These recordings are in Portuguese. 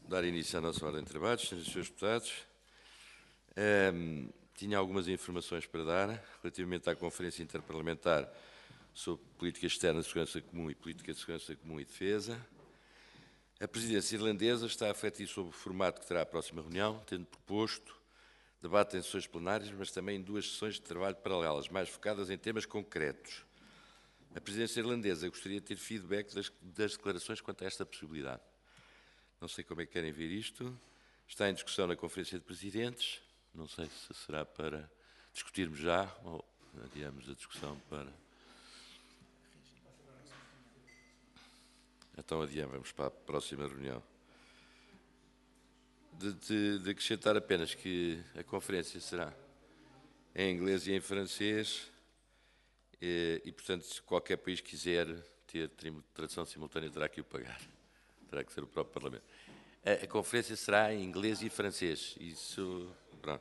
dar início à nossa ordem de trabalhos, senhores e senhores deputados. Tinha algumas informações para dar relativamente à Conferência Interparlamentar sobre Política Externa, Segurança Comum e Política de Segurança Comum e Defesa. A presidência irlandesa está a refletir sobre o formato que terá a próxima reunião, tendo proposto debate em sessões plenárias, mas também em 2 sessões de trabalho paralelas, mais focadas em temas concretos. A presidência irlandesa gostaria de ter feedback das declarações quanto a esta possibilidade. Não sei como é que querem ver isto. Está em discussão na Conferência de Presidentes. Não sei se será para discutirmos já ou adiamos a discussão para... Então adiamos para a próxima reunião. De acrescentar apenas que a conferência será em inglês e em francês e portanto, se qualquer país quiser ter tradução simultânea, terá que o pagar. Terá que ser o próprio Parlamento. A conferência será em inglês e francês. Isso, pronto.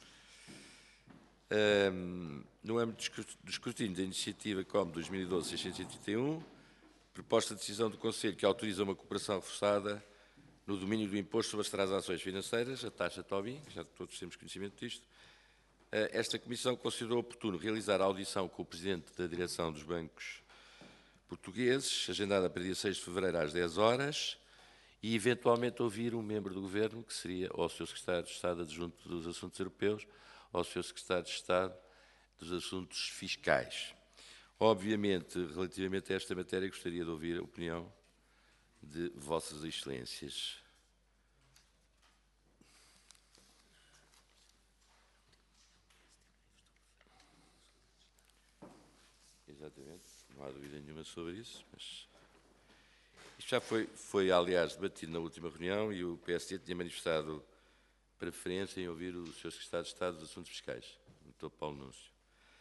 No âmbito do escrutínio da iniciativa COM 2012-631, proposta de decisão do Conselho que autoriza uma cooperação reforçada no domínio do imposto sobre as transações financeiras, a taxa Tobin, já todos temos conhecimento disto. Esta Comissão considerou oportuno realizar a audição com o Presidente da Direção dos Bancos Portugueses, agendada para dia 6 de fevereiro às 10 horas, e eventualmente ouvir um membro do Governo, que seria ou o Sr. Secretário de Estado Adjunto dos Assuntos Europeus, ou o Sr. Secretário de Estado dos Assuntos Fiscais. Obviamente, relativamente a esta matéria, gostaria de ouvir a opinião de Vossas Excelências. Exatamente, não há dúvida nenhuma sobre isso, mas isto já foi aliás, debatido na última reunião e o PSD tinha manifestado preferência em ouvir o Sr. Secretário de Estado dos Assuntos Fiscais, o Dr. Paulo Núncio.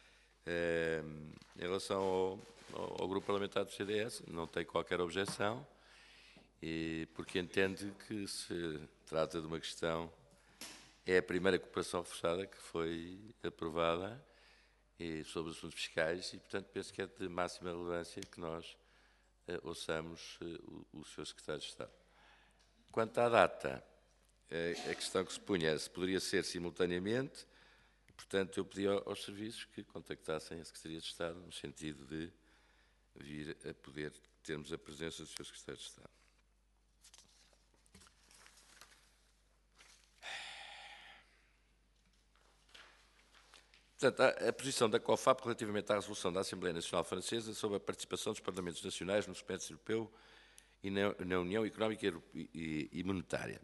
Em relação ao grupo parlamentar do CDS, não tem qualquer objeção, porque entende que se trata de uma questão, é a primeira cooperação reforçada que foi aprovada sobre os assuntos fiscais e, portanto, penso que é de máxima relevância que nós ouçamos o Sr. Secretário de Estado. Quanto à data, a questão que se punha se poderia ser simultaneamente, portanto, eu pedi aos serviços que contactassem a Secretaria de Estado no sentido de vir a poder termos a presença do Sr. Secretário de Estado. Portanto, a posição da COFAP relativamente à resolução da Assembleia Nacional Francesa sobre a participação dos Parlamentos Nacionais no semestre europeu e na União Económica e Monetária.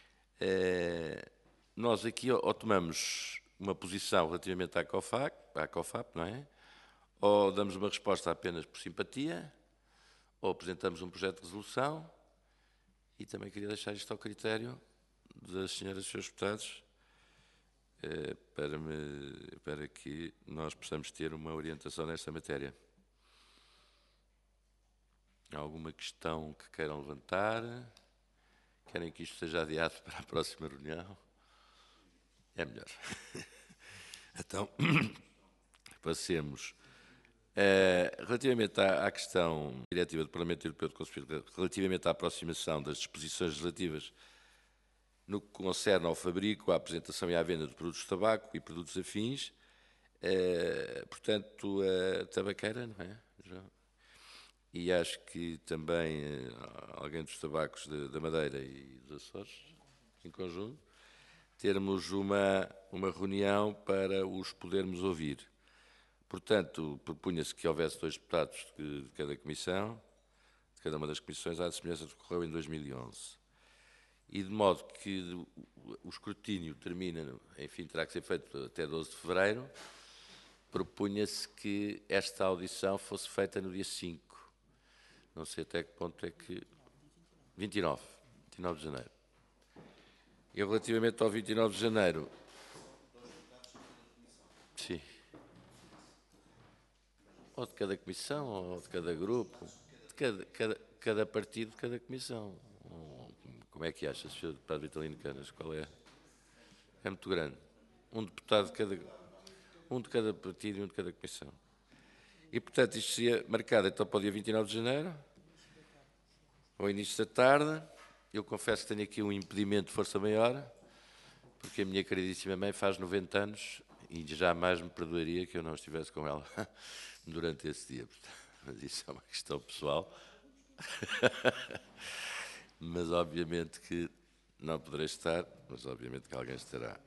Nós aqui ou tomamos uma posição relativamente à COFAP, não é? Ou damos uma resposta apenas por simpatia, ou apresentamos um projeto de resolução, e também queria deixar isto ao critério das senhoras e senhores deputados, para que nós possamos ter uma orientação nesta matéria. Há alguma questão que queiram levantar? Querem que isto seja adiado para a próxima reunião? É melhor. Então, passemos. Relativamente à questão diretiva do Parlamento Europeu de Conselho, relativamente à aproximação das disposições relativas no que concerne ao fabrico, à apresentação e à venda de produtos de tabaco e produtos afins, portanto, a tabaqueira, não é, João? E acho que também alguém dos tabacos da Madeira e dos Açores, em conjunto, termos uma reunião para os podermos ouvir. Portanto, propunha-se que houvesse 2 deputados de cada comissão, de cada uma das comissões, à semelhança do que ocorreu em 2011. E de modo que o escrutínio termina, enfim, terá que ser feito até 12 de fevereiro, propunha-se que esta audição fosse feita no dia 5. Não sei até que ponto é que... 29 de janeiro. E relativamente ao 29 de janeiro... Sim. Ou de cada comissão, ou de cada grupo, de cada partido, de cada comissão. Como é que acha, Sr. Deputado Vitalino Canas? Qual é? É muito grande. Um deputado de cada partido e um de cada comissão. E, portanto, isto seria marcado então para o dia 29 de janeiro, ao início da tarde, eu confesso que tenho aqui um impedimento de força maior, porque a minha queridíssima mãe faz 90 anos e jamais me perdoaria que eu não estivesse com ela durante esse dia. Mas isso é uma questão pessoal. Mas obviamente que não poderei estar, mas obviamente que alguém estará.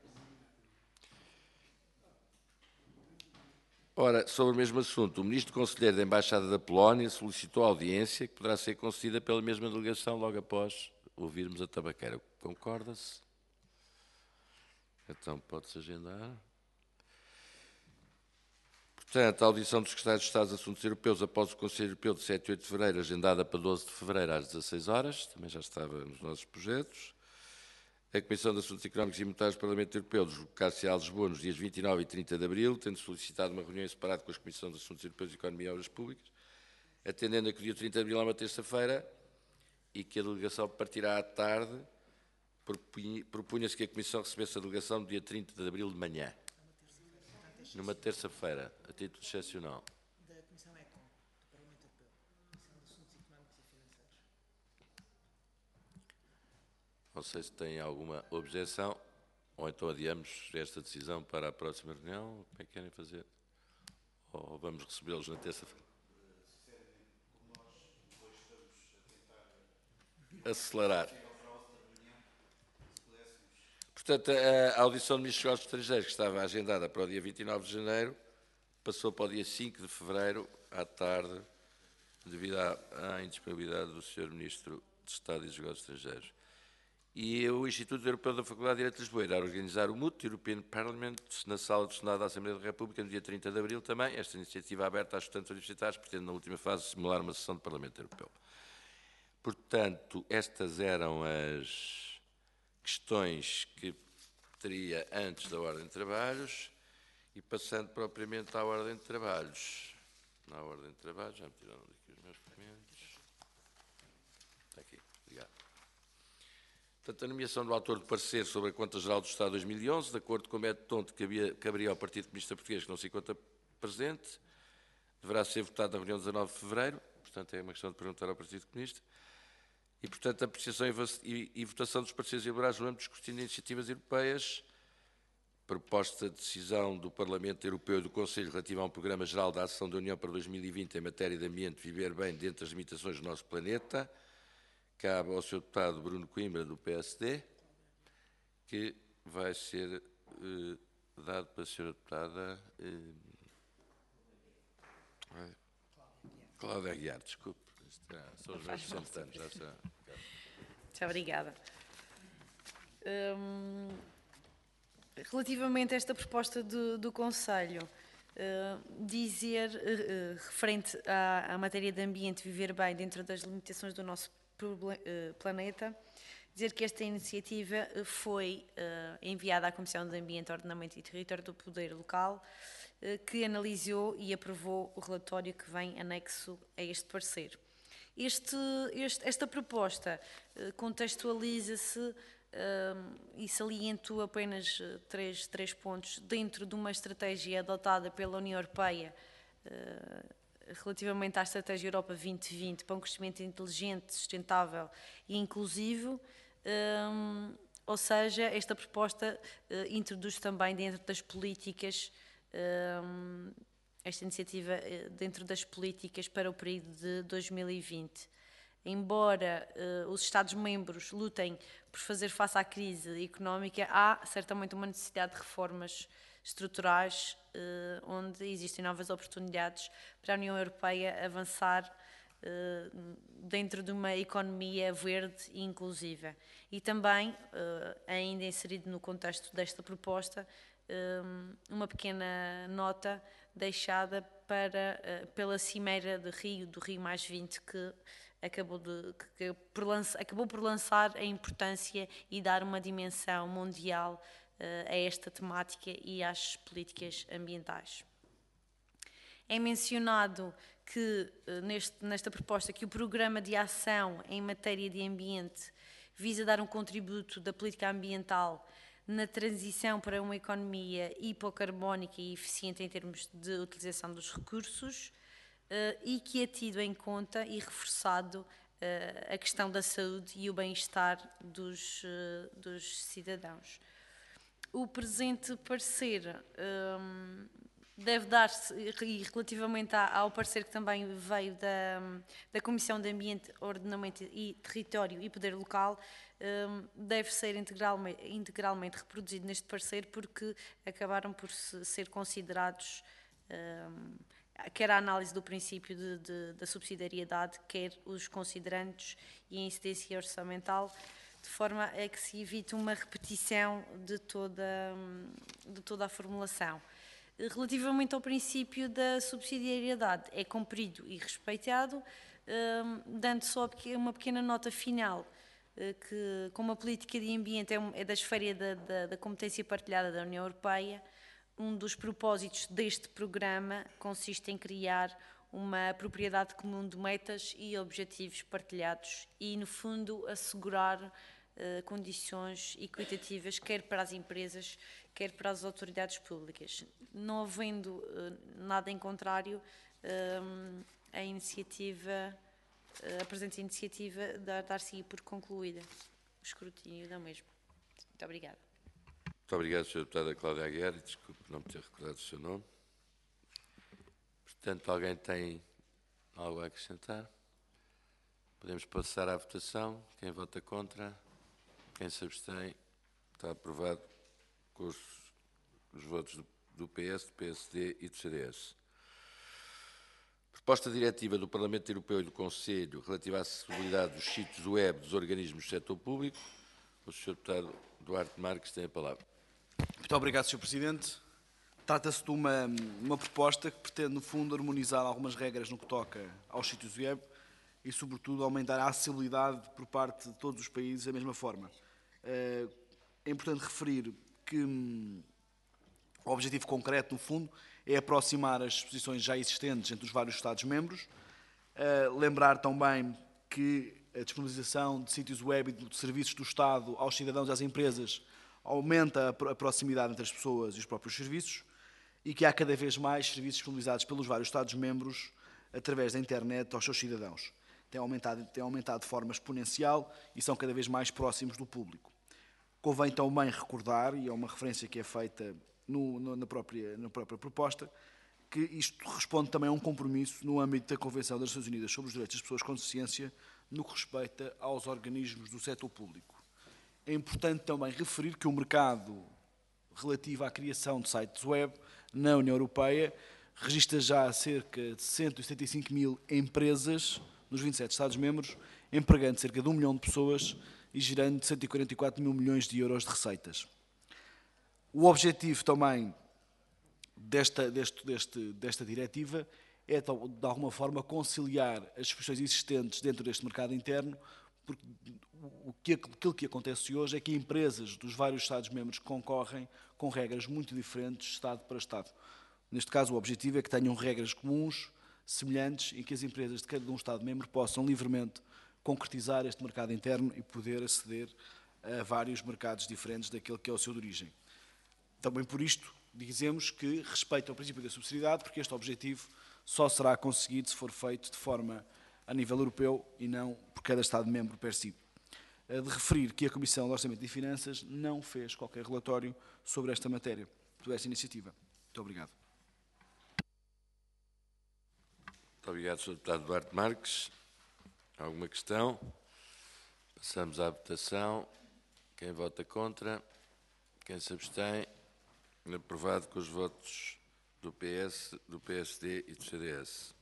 Ora, sobre o mesmo assunto, o Ministro Conselheiro da Embaixada da Polónia solicitou a audiência que poderá ser concedida pela mesma delegação logo após ouvirmos a tabaqueira. Concorda-se? Então pode-se agendar. Portanto, a audição dos secretários de Estado dos Assuntos Europeus após o Conselho Europeu de 7 e 8 de fevereiro, agendada para 12 de fevereiro às 16 horas, também já estava nos nossos projetos. A Comissão de Assuntos Económicos e Monetários do Parlamento Europeu deslocar-se a Lisboa nos dias 29 e 30 de abril, tendo solicitado uma reunião separada com a Comissão de Assuntos Europeus, Economia e Obras Públicas, atendendo a que o dia 30 de abril é uma terça-feira e que a delegação partirá à tarde, propunha-se que a Comissão recebesse a delegação no dia 30 de abril de manhã. Numa terça-feira, a título excepcional. Da Comissão ECON, do Parlamento Europeu. Comissão de Assuntos Económicos e Financeiros. Não sei se tem alguma objeção, ou então adiamos esta decisão para a próxima reunião. Como é que querem fazer? Ou vamos recebê-los na terça-feira? Acelerar. Portanto, a audição do Ministro dos Negócios Estrangeiros, que estava agendada para o dia 29 de janeiro, passou para o dia 5 de fevereiro, à tarde, devido à indisponibilidade do Sr. Ministro de Estado e dos Negócios Estrangeiros. E o Instituto Europeu da Faculdade de Direito de Lisboa irá organizar o MUT, European Parliament, na Sala do Senado da Assembleia da República, no dia 30 de abril também. Esta iniciativa aberta às estudantes universitários pretende, na última fase, simular uma sessão do Parlamento Europeu. Portanto, estas eram as questões que teria antes da ordem de trabalhos e passando propriamente à ordem de trabalhos. Na ordem de trabalhos, já me tiraram daqui os meus documentos. Está aqui, obrigado. Portanto, a nomeação do autor de parecer sobre a Conta Geral do Estado 2011, de acordo com o método tonto que caberia ao Partido Comunista Português, que não se encontra presente, deverá ser votado na reunião de 19 de fevereiro, portanto é uma questão de perguntar ao Partido Comunista. E, portanto, a apreciação e votação dos pareceres elaborados no âmbito discutindo iniciativas europeias, proposta de decisão do Parlamento Europeu e do Conselho relativa a um Programa Geral da Ação da União para 2020 em matéria de ambiente, viver bem dentro das limitações do nosso planeta, cabe ao Sr. Deputado Bruno Coimbra, do PSD, que vai ser dado para a Sra. Deputada Cláudia Aguiar, desculpe. São os meus 60 anos, já está. Muito obrigada. Relativamente a esta proposta do Conselho, referente à matéria de ambiente, viver bem dentro das limitações do nosso planeta, dizer que esta iniciativa foi enviada à Comissão de Ambiente, Ordenamento e Território do Poder Local, que analisou e aprovou o relatório que vem anexo a este parecer. Esta proposta contextualiza-se e saliento apenas três pontos dentro de uma estratégia adotada pela União Europeia relativamente à Estratégia Europa 2020 para um crescimento inteligente, sustentável e inclusivo, ou seja, esta proposta introduz também dentro das políticas esta iniciativa dentro das políticas para o período de 2020. Embora os Estados-membros lutem por fazer face à crise económica, há certamente uma necessidade de reformas estruturais onde existem novas oportunidades para a União Europeia avançar dentro de uma economia verde e inclusiva. E também, ainda inserido no contexto desta proposta, uma pequena nota deixada pela Cimeira de Rio, do Rio +20, que acabou por lançar a importância e dar uma dimensão mundial a esta temática e às políticas ambientais. É mencionado que, nesta proposta, que o Programa de Ação em matéria de ambiente visa dar um contributo da política ambiental na transição para uma economia hipocarbónica e eficiente em termos de utilização dos recursos e que é tido em conta e reforçado a questão da saúde e o bem-estar dos cidadãos. O presente parecer deve dar-se, e relativamente ao parecer que também veio da Comissão de Ambiente, Ordenamento e Território e Poder Local, deve ser integralmente reproduzido neste parecer, porque acabaram por ser considerados quer a análise do princípio da subsidiariedade, quer os considerandos e a incidência orçamental, de forma a que se evite uma repetição de toda a formulação. Relativamente ao princípio da subsidiariedade, é cumprido e respeitado, dando só uma pequena nota final, que como a política de ambiente é da esfera da competência partilhada da União Europeia, um dos propósitos deste programa consiste em criar uma propriedade comum de metas e objetivos partilhados e, no fundo, assegurar condições equitativas, quer para as empresas, quer para as autoridades públicas. Não havendo nada em contrário, a presente iniciativa dar-se por concluída o escrutínio da mesma. Muito obrigada. Muito obrigado, Sra. Deputada Cláudia Aguiar, e desculpe não me ter recordado o seu nome. Portanto, alguém tem algo a acrescentar? Podemos passar à votação. Quem vota contra? Quem se abstém? Está aprovado com os votos do PS, do PSD e do CDS. Proposta diretiva do Parlamento Europeu e do Conselho relativa à acessibilidade dos sítios web dos organismos do setor público. O Sr. Deputado Duarte Marques tem a palavra. Muito obrigado, Sr. Presidente. Trata-se de uma proposta que pretende, no fundo, harmonizar algumas regras no que toca aos sítios web e, sobretudo, aumentar a acessibilidade por parte de todos os países da mesma forma. É importante referir que o objetivo concreto, no fundo, é aproximar as disposições já existentes entre os vários Estados-membros, lembrar também que a disponibilização de sítios web e de serviços do Estado aos cidadãos e às empresas aumenta a proximidade entre as pessoas e os próprios serviços e que há cada vez mais serviços disponibilizados pelos vários Estados-membros através da internet aos seus cidadãos. Tem aumentado de forma exponencial e são cada vez mais próximos do público. Convém também recordar, e é uma referência que é feita na própria proposta, que isto responde também a um compromisso no âmbito da Convenção das Nações Unidas sobre os Direitos das Pessoas com Deficiência no que respeita aos organismos do setor público. É importante também referir que o mercado relativo à criação de sites web na União Europeia registra já cerca de 175 mil empresas nos 27 Estados-membros, empregando cerca de 1 milhão de pessoas e gerando 144 mil milhões de euros de receitas. O objetivo também desta diretiva é, de alguma forma, conciliar as disposições existentes dentro deste mercado interno, porque aquilo que acontece hoje é que empresas dos vários Estados-membros concorrem com regras muito diferentes de Estado para Estado. Neste caso, o objetivo é que tenham regras comuns, semelhantes, e que as empresas de cada um Estado-membro possam livremente concretizar este mercado interno e poder aceder a vários mercados diferentes daquele que é o seu de origem. Também por isto, dizemos que respeita o princípio da subsidiariedade, porque este objetivo só será conseguido se for feito de forma a nível europeu e não por cada Estado-membro per si. De referir que a Comissão de Orçamento e Finanças não fez qualquer relatório sobre esta matéria, sobre esta iniciativa. Muito obrigado. Muito obrigado, Sr. Deputado Duarte Marques. Alguma questão? Passamos à votação. Quem vota contra? Quem se abstém? Aprovado com os votos do PS, do PSD e do CDS.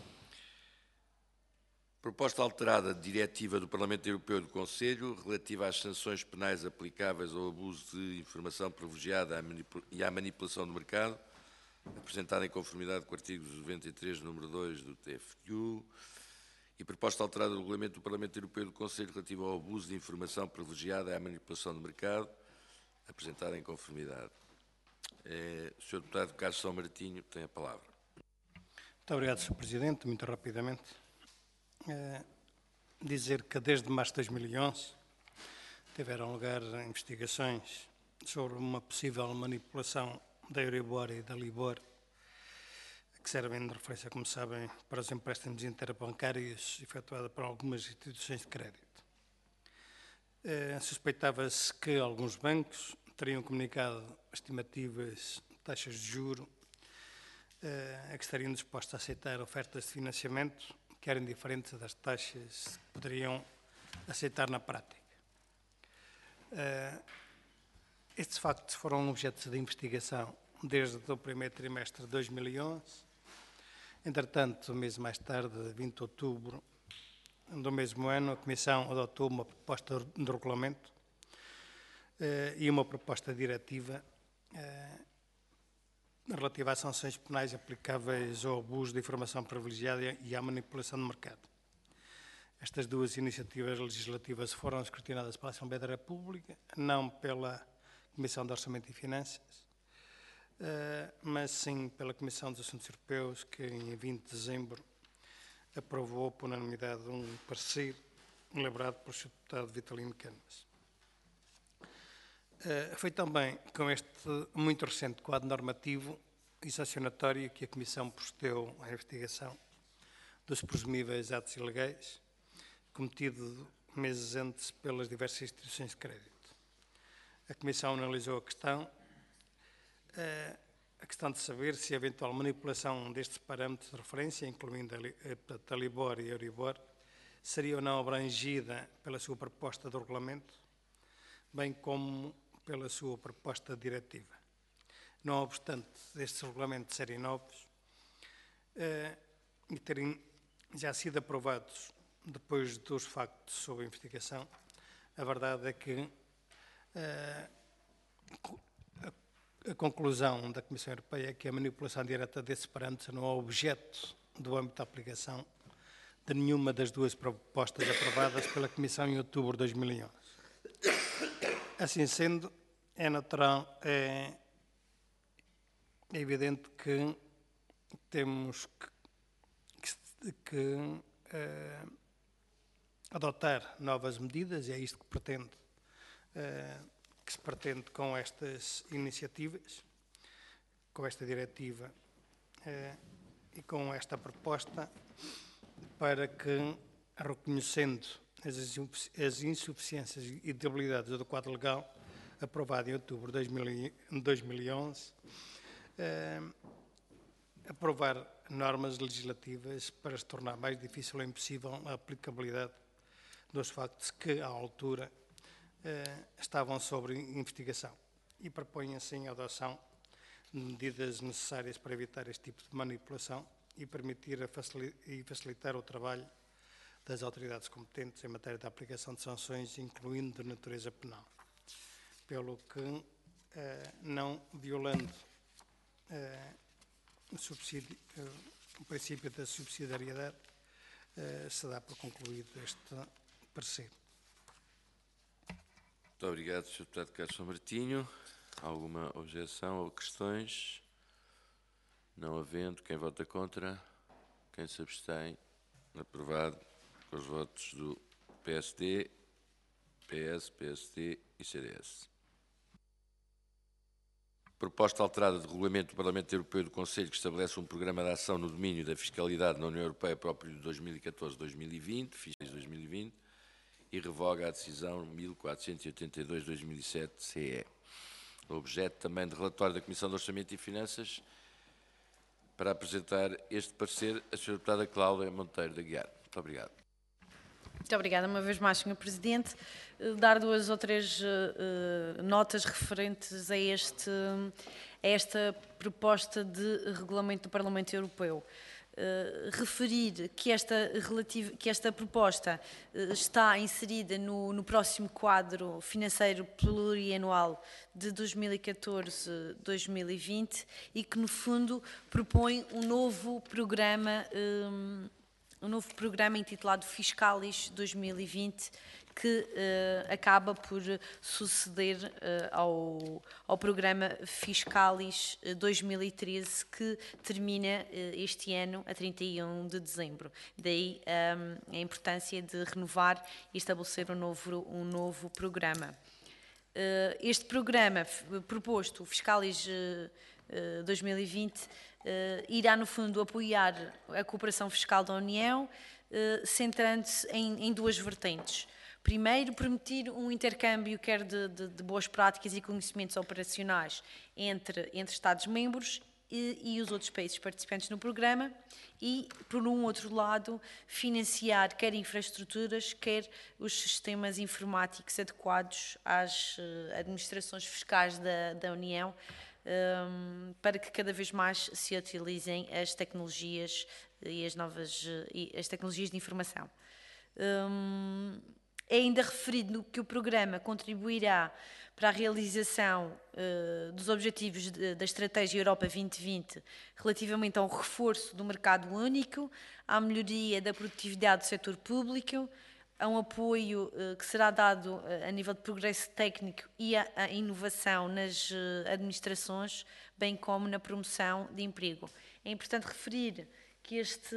Proposta alterada de diretiva do Parlamento Europeu e do Conselho relativa às sanções penais aplicáveis ao abuso de informação privilegiada e à manipulação do mercado, apresentada em conformidade com o artigo 93, número 2 do TFU, e proposta alterada do Regulamento do Parlamento Europeu e do Conselho relativa ao abuso de informação privilegiada e à manipulação do mercado, apresentada em conformidade. O Sr. Deputado Carlos São Martinho tem a palavra. Muito obrigado, Sr. Presidente. Muito rapidamente. Dizer que desde março de 2011 tiveram lugar investigações sobre uma possível manipulação da Euribor e da Libor, que servem de referência, como sabem, para os empréstimos interbancários efetuados por algumas instituições de crédito. Suspeitava-se que alguns bancos teriam comunicado estimativas de taxas de juro a que estariam dispostos a aceitar ofertas de financiamento que eram diferentes das taxas que poderiam aceitar na prática. Estes factos foram objeto de investigação desde o primeiro trimestre de 2011. Entretanto, um mês mais tarde, 20 de outubro do mesmo ano, a Comissão adotou uma proposta de regulamento e uma proposta diretiva relativa a sanções penais aplicáveis ao abuso de informação privilegiada e à manipulação de mercado. Estas duas iniciativas legislativas foram escrutinadas pela Assembleia da República, não pela Comissão de Orçamento e Finanças, mas sim pela Comissão dos Assuntos Europeus, que em 20 de dezembro aprovou por unanimidade um parecer elaborado pelo Sr. Deputado Vitalino Canas. Foi também com este muito recente quadro normativo e sancionatório que a Comissão procedeu à investigação dos presumíveis atos ilegais cometidos meses antes pelas diversas instituições de crédito. A Comissão analisou a questão de saber se a eventual manipulação destes parâmetros de referência, incluindo a Libor e a Euribor, seria ou não abrangida pela sua proposta de regulamento, bem como pela sua proposta diretiva. Não obstante estes regulamentos serem novos e terem já sido aprovados depois dos factos sob investigação, a verdade é que a conclusão da Comissão Europeia é que a manipulação direta desses parâmetros não é objeto do âmbito de aplicação de nenhuma das duas propostas aprovadas pela Comissão em outubro de 2011. Assim sendo, é natural, é evidente que temos que adotar novas medidas, e é isto que se pretende com estas iniciativas, com esta diretiva e com esta proposta, para que, reconhecendo as insuficiências e debilidades do quadro legal aprovado em outubro de 2011, aprovar normas legislativas para se tornar mais difícil ou impossível a aplicabilidade dos factos que, à altura, estavam sob investigação, e propõe assim a adoção de medidas necessárias para evitar este tipo de manipulação e permitir e facilitar o trabalho das autoridades competentes em matéria de aplicação de sanções, incluindo de natureza penal, pelo que, não violando o princípio da subsidiariedade, se dá por concluído este parecer. Muito obrigado, Sr. Deputado Carlos São Martinho. Alguma objeção ou questões? Não havendo, quem vota contra? Quem se abstém? Aprovado com os votos do PSD, PS, PSD e CDS. Proposta alterada de regulamento do Parlamento Europeu e do Conselho que estabelece um programa de ação no domínio da fiscalidade na União Europeia para o período de 2014-2020, fiscais 2020, e revoga a decisão 1482/2007-CE. Objeto também de relatório da Comissão de Orçamento e Finanças. Para apresentar este parecer, a Sra. Deputada Cláudia Monteiro de Aguiar. Muito obrigado. Muito obrigada uma vez mais, Sr. Presidente. Dar duas ou três notas referentes a esta proposta de regulamento do Parlamento Europeu. Referir que esta proposta está inserida no próximo quadro financeiro plurianual de 2014-2020 e que, no fundo, propõe um novo programa intitulado Fiscalis 2020, que acaba por suceder ao programa Fiscalis 2013, que termina este ano a 31 de dezembro. Daí a importância de renovar e estabelecer um novo programa. Este programa proposto, o Fiscalis 2020, irá, no fundo, apoiar a cooperação fiscal da União, centrando-se em duas vertentes. Primeiro, permitir um intercâmbio quer de boas práticas e conhecimentos operacionais entre Estados-membros e os outros países participantes no programa e, por um outro lado, financiar quer infraestruturas, quer os sistemas informáticos adequados às administrações fiscais da União, para que cada vez mais se utilizem as tecnologias e as tecnologias de informação. É ainda referido que o programa contribuirá para a realização dos objetivos da Estratégia Europa 2020 relativamente ao reforço do mercado único, à melhoria da produtividade do setor público, a um apoio que será dado a nível de progresso técnico e à inovação nas administrações, bem como na promoção de emprego. É importante referir que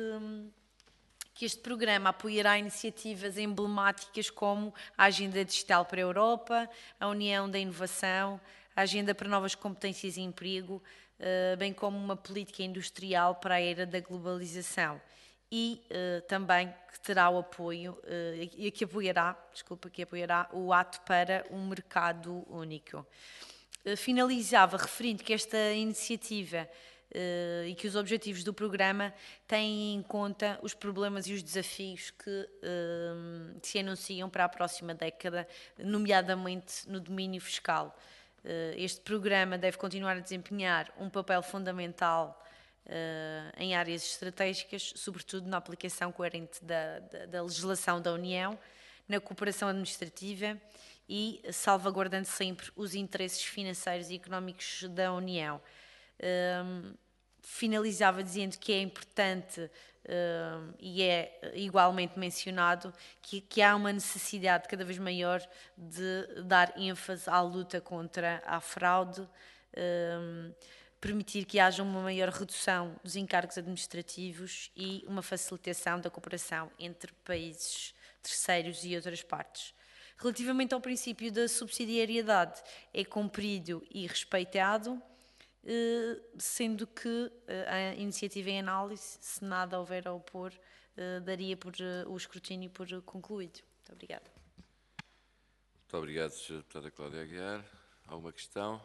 este programa apoiará iniciativas emblemáticas como a Agenda Digital para a Europa, a União da Inovação, a Agenda para Novas Competências e Emprego, bem como uma política industrial para a era da globalização. E também que terá o apoio, que apoiará o Ato para um Mercado Único. Finalizava referindo que esta iniciativa e que os objetivos do programa têm em conta os problemas e os desafios que se anunciam para a próxima década, nomeadamente no domínio fiscal. Este programa deve continuar a desempenhar um papel fundamental em áreas estratégicas, sobretudo na aplicação coerente da legislação da União, na cooperação administrativa e salvaguardando sempre os interesses financeiros e económicos da União. Finalizava dizendo que é importante e é igualmente mencionado que há uma necessidade cada vez maior de dar ênfase à luta contra a fraude, permitir que haja uma maior redução dos encargos administrativos e uma facilitação da cooperação entre países terceiros e outras partes. Relativamente ao princípio da subsidiariedade, é cumprido e respeitado, sendo que a iniciativa em análise, se nada houver a opor, daria o escrutínio por concluído. Muito obrigada. Muito obrigado, Sra. Deputada Cláudia Aguiar. Alguma questão?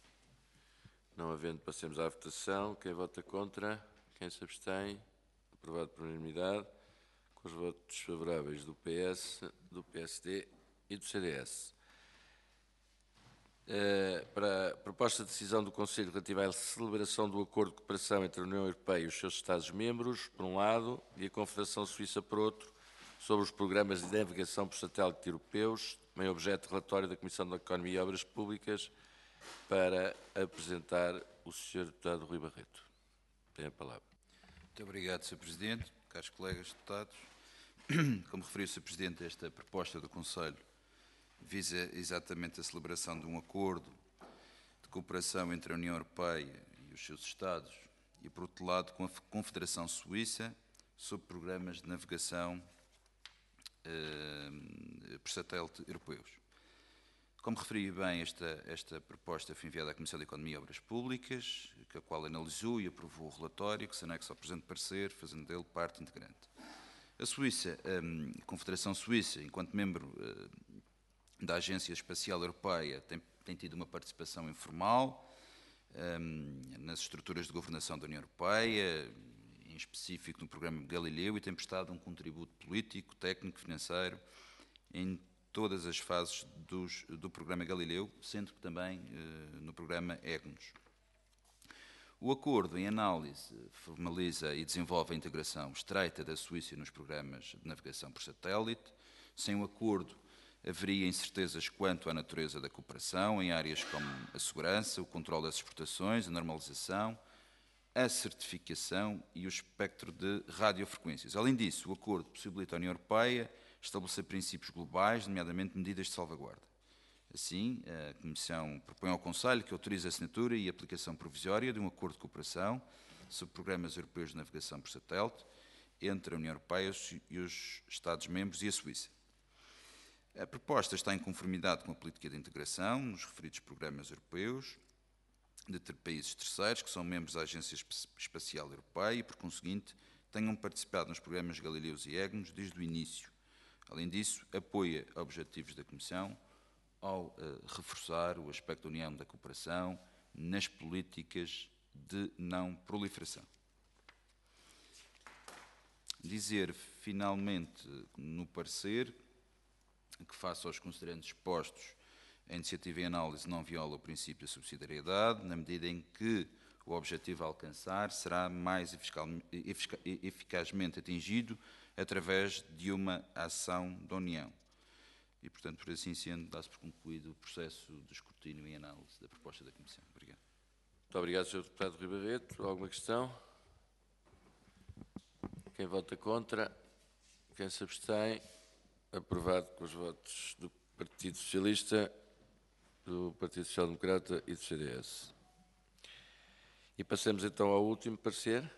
Não havendo, passemos à votação. Quem vota contra? Quem se abstém? Aprovado por unanimidade, com os votos favoráveis do PS, do PSD e do CDS. Para a proposta de decisão do Conselho relativa à celebração do Acordo de Cooperação entre a União Europeia e os seus Estados-membros, por um lado, e a Confederação Suíça, por outro, sobre os programas de navegação por satélite europeus, também objeto de relatório da Comissão da Economia e Obras Públicas, para apresentar o Sr. Deputado Rui Barreto. Tem a palavra. Muito obrigado, Sr. Presidente, caros colegas deputados. Como referiu o Sr. Presidente, esta proposta do Conselho visa exatamente a celebração de um acordo de cooperação entre a União Europeia e os seus Estados e, por outro lado, com a Confederação Suíça sobre programas de navegação por satélite europeus. Como referi bem, esta proposta foi enviada à Comissão da Economia e Obras Públicas, a qual analisou e aprovou o relatório que se anexa ao presente parecer, fazendo dele parte integrante. A Suíça, a Confederação Suíça, enquanto membro da Agência Espacial Europeia, tem tido uma participação informal nas estruturas de governação da União Europeia, em específico no programa Galileu, e tem prestado um contributo político, técnico, financeiro em todas as fases do programa Galileu, sendo que também no programa EGNOS. O acordo, em análise, formaliza e desenvolve a integração estreita da Suíça nos programas de navegação por satélite. Sem o acordo, haveria incertezas quanto à natureza da cooperação em áreas como a segurança, o controle das exportações, a normalização, a certificação e o espectro de radiofrequências. Além disso, o acordo possibilita à União Europeia estabelecer princípios globais, nomeadamente medidas de salvaguarda. Assim, a Comissão propõe ao Conselho que autorize a assinatura e aplicação provisória de um acordo de cooperação sobre programas europeus de navegação por satélite entre a União Europeia e os Estados-membros e a Suíça. A proposta está em conformidade com a política de integração nos referidos programas europeus de países terceiros, que são membros da Agência Espacial Europeia e, por conseguinte, tenham participado nos programas Galileus e EGNOS desde o início. Além disso, apoia objetivos da Comissão ao reforçar o aspecto da união da cooperação nas políticas de não proliferação. Dizer, finalmente, no parecer, que face aos considerandos expostos, a iniciativa em análise não viola o princípio da subsidiariedade, na medida em que o objetivo a alcançar será mais eficazmente atingido através de uma ação da União. E, portanto, por assim sendo, dá-se por concluído o processo de escrutínio e análise da proposta da Comissão. Obrigado. Muito obrigado, Sr. Deputado Rui Barreto. Alguma questão? Quem vota contra? Quem se abstém? Aprovado com os votos do Partido Socialista, do Partido Social Democrata e do CDS. E passamos então ao último parecer.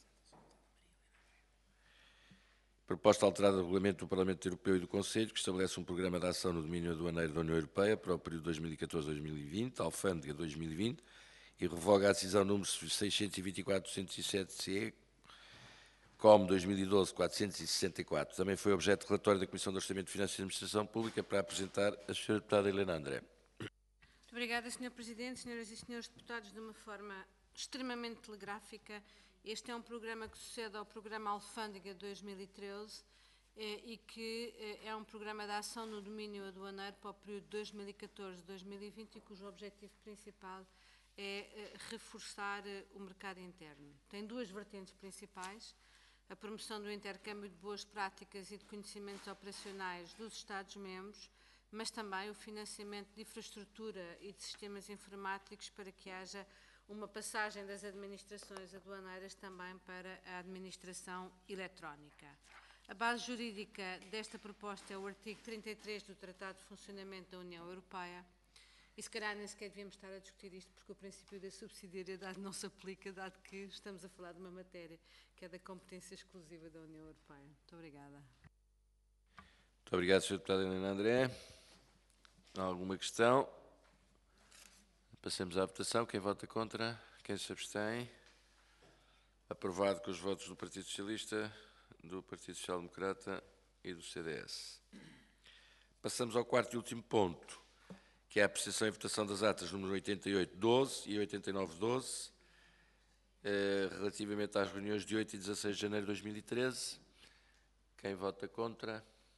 Proposta alterada do Regulamento do Parlamento Europeu e do Conselho, que estabelece um programa de ação no domínio aduaneiro da União Europeia para o período 2014-2020, Alfândega 2020, e revoga a decisão número 624-107-CE, COM 2012-464. Também foi objeto de relatório da Comissão de Orçamento, Finanças e Administração Pública para apresentar a Sra. Deputada Helena André. Muito obrigada, Sr. Presidente, Senhoras e Senhores Deputados. De uma forma extremamente telegráfica, este é um programa que sucede ao programa Alfândega 2013 e que é um programa de ação no domínio aduaneiro para o período 2014-2020 e cujo objetivo principal é reforçar o mercado interno. Tem duas vertentes principais: a promoção do intercâmbio de boas práticas e de conhecimentos operacionais dos Estados-membros, mas também o financiamento de infraestrutura e de sistemas informáticos para que haja uma passagem das administrações aduaneiras também para a administração eletrónica. A base jurídica desta proposta é o artigo 33 do Tratado de Funcionamento da União Europeia e se calhar nem sequer devíamos estar a discutir isto porque o princípio da subsidiariedade não se aplica, dado que estamos a falar de uma matéria que é da competência exclusiva da União Europeia. Muito obrigada. Muito obrigado, Sr. Deputado Helena André. Alguma questão? Passamos à votação. Quem vota contra? Quem se abstém? Aprovado com os votos do Partido Socialista, do Partido Social Democrata e do CDS. Passamos ao quarto e último ponto, que é a apreciação e votação das atas número 88-12 e 89-12, relativamente às reuniões de 8 e 16 de janeiro de 2013. Quem vota contra?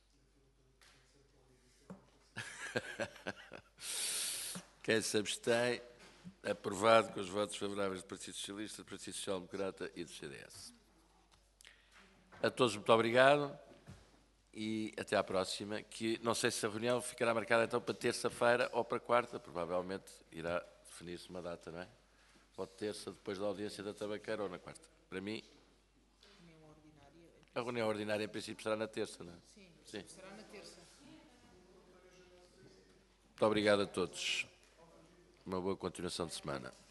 Quem se abstém? Aprovado com os votos favoráveis do Partido Socialista, do Partido Social Democrata e do CDS. A todos muito obrigado e até à próxima, que não sei se a reunião ficará marcada então para terça-feira ou para quarta, provavelmente irá definir-se uma data, não é? Ou terça, depois da audiência da tabaqueira, ou na quarta. Para mim, a reunião ordinária em princípio será na terça, não é? Sim. Será na terça. Muito obrigado a todos. Uma boa continuação de semana.